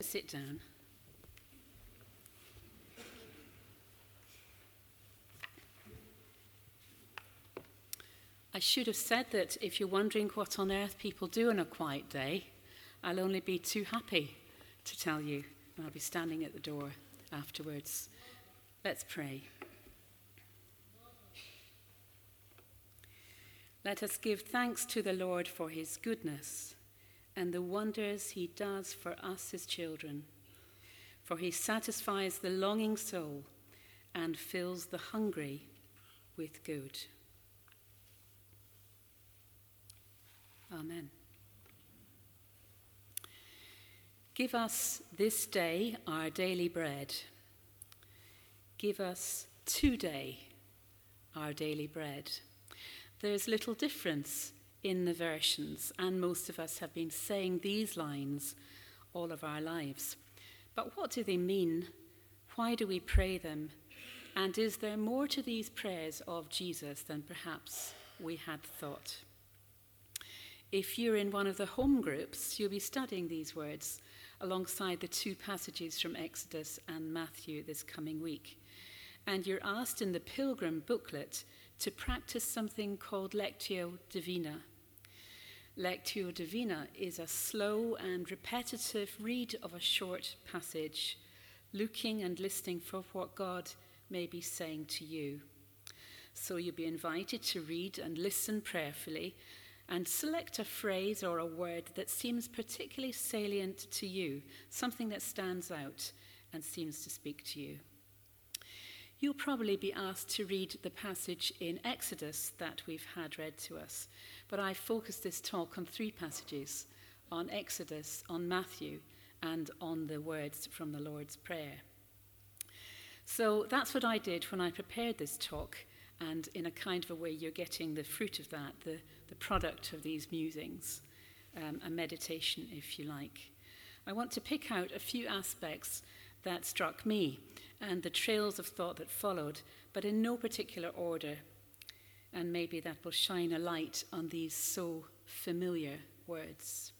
sit down. I should have said that if you're wondering what on earth people do on a quiet day, I'll only be too happy to tell you, and I'll be standing at the door afterwards. Let's pray. Let us give thanks to the Lord for his goodness and the wonders he does for us, his children. For he satisfies the longing soul and fills the hungry with good. Amen. Give us this day our daily bread. Give us today our daily bread. There's little difference in the versions, and most of us have been saying these lines all of our lives. But what do they mean? Why do we pray them? And is there more to these prayers of Jesus than perhaps we had thought? If you're in one of the home groups, you'll be studying these words alongside the two passages from Exodus and Matthew this coming week. And you're asked in the Pilgrim booklet to practice something called Lectio Divina. Lectio Divina is a slow and repetitive read of a short passage, looking and listening for what God may be saying to you. So you'll be invited to read and listen prayerfully and select a phrase or a word that seems particularly salient to you, something that stands out and seems to speak to you. You'll probably be asked to read the passage in Exodus that we've had read to us, but I focused this talk on three passages, on Exodus, on Matthew, and on the words from the Lord's Prayer. So that's what I did when I prepared this talk, and in a kind of a way you're getting the fruit of that, the product of these musings, a meditation if you like. I want to pick out a few aspects that struck me and the trails of thought that followed, but in no particular order. And maybe that will shine a light on these so familiar words.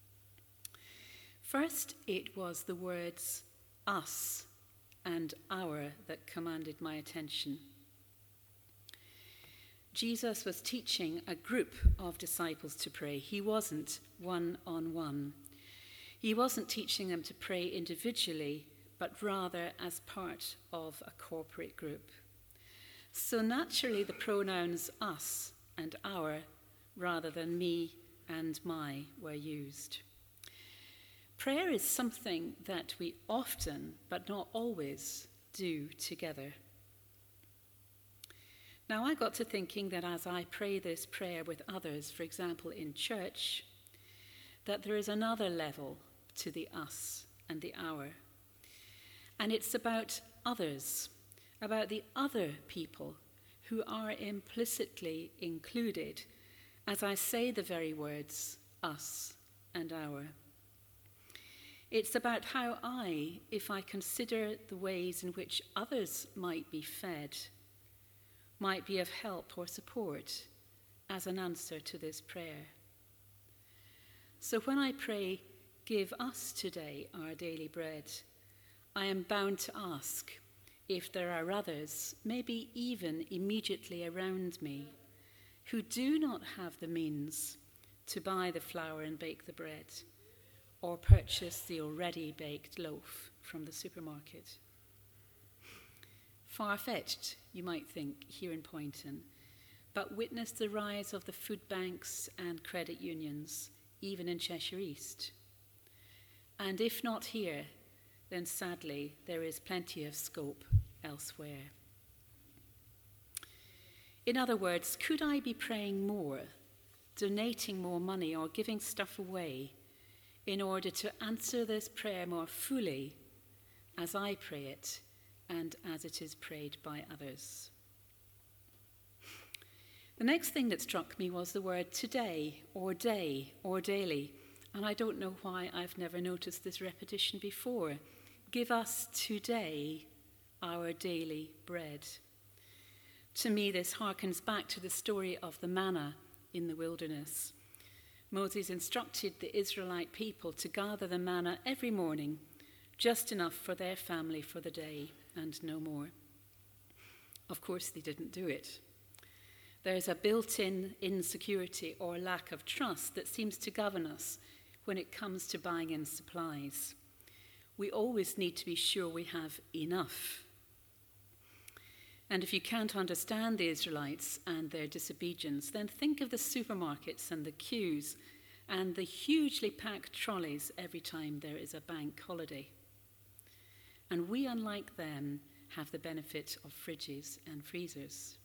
First, it was the words us and our that commanded my attention. Jesus was teaching a group of disciples to pray. He wasn't one-on-one. He wasn't teaching them to pray individually, but rather as part of a corporate group. So naturally the pronouns us and our rather than me and my were used. Prayer is something that we often, but not always, do together. Now I got to thinking that as I pray this prayer with others, for example in church, that there is another level to the us and the our. And it's about others, about the other people who are implicitly included as I say the very words, us and our. It's about how I, if I consider the ways in which others might be fed, might be of help or support as an answer to this prayer. So when I pray, give us today our daily bread, I am bound to ask if there are others, maybe even immediately around me, who do not have the means to buy the flour and bake the bread, or purchase the already baked loaf from the supermarket. Far-fetched, you might think, here in Poynton, but witness the rise of the food banks and credit unions, even in Cheshire East. And if not here, then sadly there is plenty of scope elsewhere. In other words, could I be praying more, donating more money or giving stuff away in order to answer this prayer more fully as I pray it and as it is prayed by others? The next thing that struck me was the word today or day or daily. And I don't know why I've never noticed this repetition before. Give us today our daily bread. To me, this harkens back to the story of the manna in the wilderness. Moses instructed the Israelite people to gather the manna every morning just enough for their family for the day and no more. Of course, they didn't do it. There's a built-in insecurity or lack of trust that seems to govern us when it comes to buying in supplies. We always need to be sure we have enough. And if you can't understand the Israelites and their disobedience, then think of the supermarkets and the queues and the hugely packed trolleys every time there is a bank holiday. And we, unlike them, have the benefit of fridges and freezers.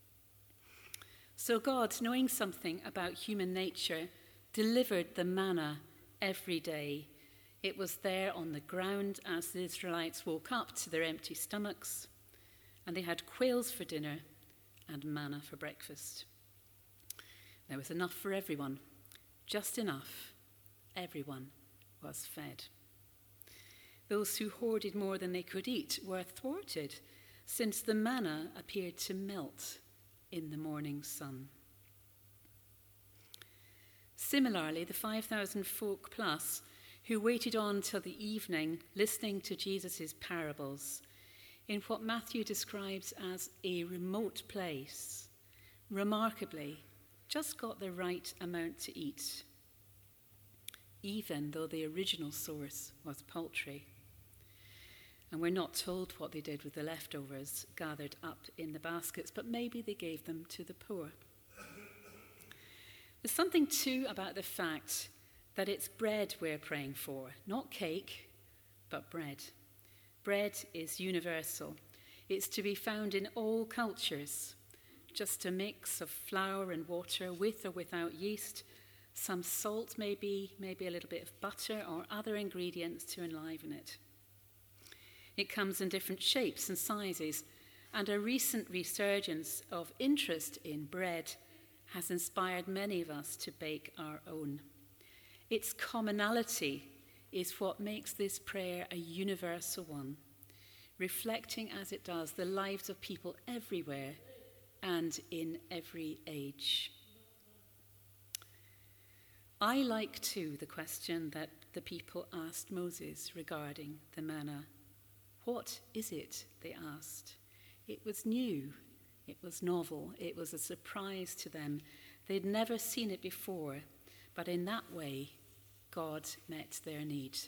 So God, knowing something about human nature, delivered the manna every day. It was there on the ground as the Israelites woke up to their empty stomachs, and they had quails for dinner and manna for breakfast. There was enough for everyone, just enough. Everyone was fed. Those who hoarded more than they could eat were thwarted, since the manna appeared to melt in the morning sun. Similarly, the 5,000 folk plus who waited on till the evening listening to Jesus' parables in what Matthew describes as a remote place, remarkably, just got the right amount to eat, even though the original source was poultry. And we're not told what they did with the leftovers gathered up in the baskets, but maybe they gave them to the poor. There's something too about the fact that it's bread we're praying for, not cake, but bread. Bread is universal. It's to be found in all cultures, just a mix of flour and water with or without yeast, some salt maybe a little bit of butter or other ingredients to enliven it. It comes in different shapes and sizes, and a recent resurgence of interest in bread has inspired many of us to bake our own. Its commonality is what makes this prayer a universal one, reflecting as it does the lives of people everywhere and in every age. I like too the question that the people asked Moses regarding the manna. What is it, they asked. It was new, it was novel, it was a surprise to them. They'd never seen it before, but in that way, God met their need.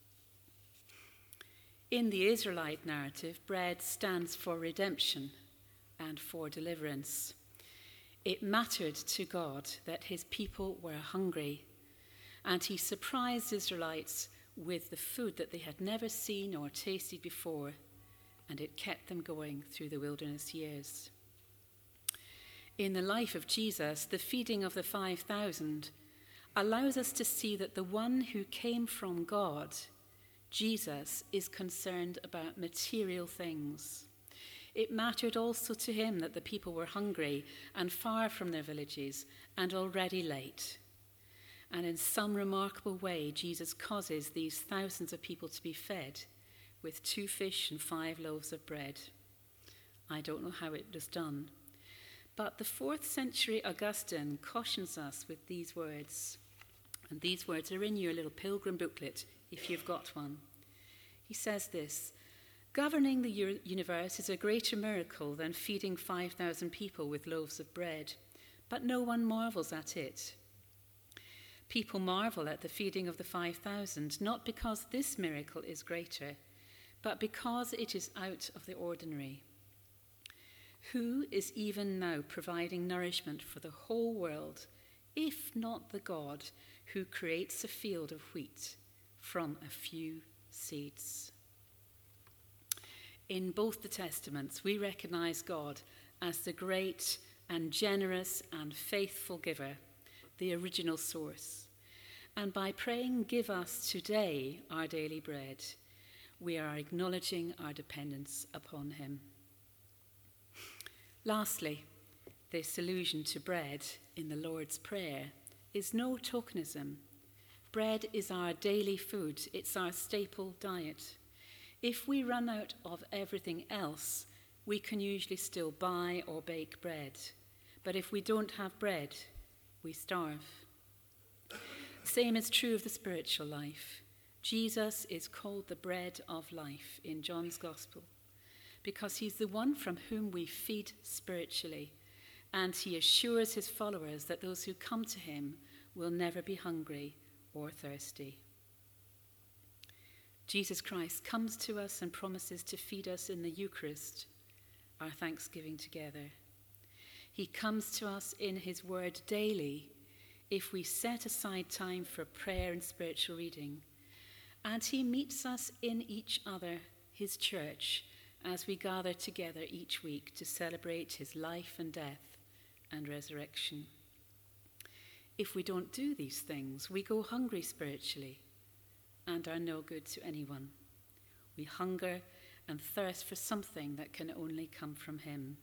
In the Israelite narrative, bread stands for redemption and for deliverance. It mattered to God that his people were hungry, and he surprised Israelites with the food that they had never seen or tasted before, and it kept them going through the wilderness years. In the life of Jesus, the feeding of the 5,000 allows us to see that the one who came from God, Jesus, is concerned about material things. It mattered also to him that the people were hungry and far from their villages and already late. And in some remarkable way, Jesus causes these thousands of people to be fed with 2 fish and 5 loaves of bread. I don't know how it was done. But the 4th century Augustine cautions us with these words. And these words are in your little pilgrim booklet, if you've got one. He says this: governing the universe is a greater miracle than feeding 5,000 people with loaves of bread, but no one marvels at it. People marvel at the feeding of the 5,000, not because this miracle is greater, but because it is out of the ordinary. Who is even now providing nourishment for the whole world, if not the God who creates a field of wheat from a few seeds? In both the Testaments, we recognize God as the great and generous and faithful giver, the original source. And by praying, "Give us today our daily bread," we are acknowledging our dependence upon him. Lastly, this allusion to bread in the Lord's Prayer is no tokenism. Bread is our daily food. It's our staple diet. If we run out of everything else, we can usually still buy or bake bread. But if we don't have bread, we starve. Same is true of the spiritual life. Jesus is called the bread of life in John's Gospel because he's the one from whom we feed spiritually, and he assures his followers that those who come to him will never be hungry or thirsty. Jesus Christ comes to us and promises to feed us in the Eucharist, our thanksgiving together. He comes to us in his word daily if we set aside time for prayer and spiritual reading. And he meets us in each other, his church, as we gather together each week to celebrate his life and death and resurrection. If we don't do these things, we go hungry spiritually and are no good to anyone. We hunger and thirst for something that can only come from him.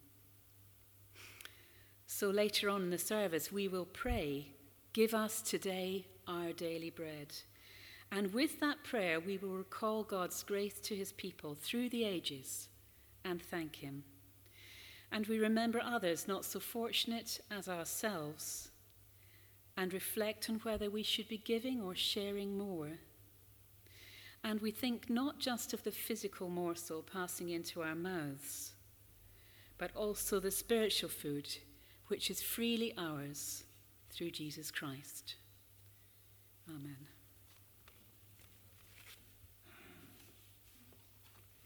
So later on in the service, we will pray, "Give us today our daily bread." And with that prayer, we will recall God's grace to his people through the ages and thank him. And we remember others not so fortunate as ourselves and reflect on whether we should be giving or sharing more. And we think not just of the physical morsel passing into our mouths, but also the spiritual food, which is freely ours through Jesus Christ. Amen.